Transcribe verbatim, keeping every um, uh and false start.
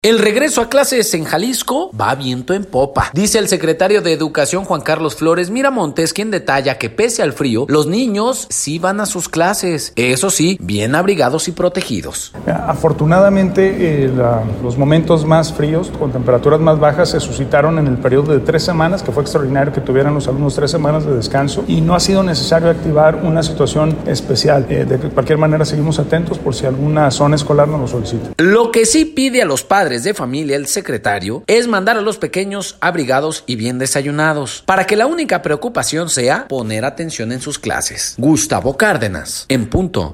El regreso a clases en Jalisco va viento en popa. Dice el secretario de Educación Juan Carlos Flores Miramontes, quien detalla que pese al frío, los niños sí van a sus clases. Eso sí, bien abrigados y protegidos. Afortunadamente, eh, la, los momentos más fríos, con temperaturas más bajas, se suscitaron en el periodo de tres semanas, que fue extraordinario que tuvieran los alumnos tres semanas de descanso, y no ha sido necesario activar una situación especial. Eh, de cualquier manera, seguimos atentos por si alguna zona escolar nos lo solicita. Lo que sí pide a los padres de familia el secretario es mandar a los pequeños abrigados y bien desayunados, para que la única preocupación sea poner atención en sus clases. Gustavo Cárdenas, en punto.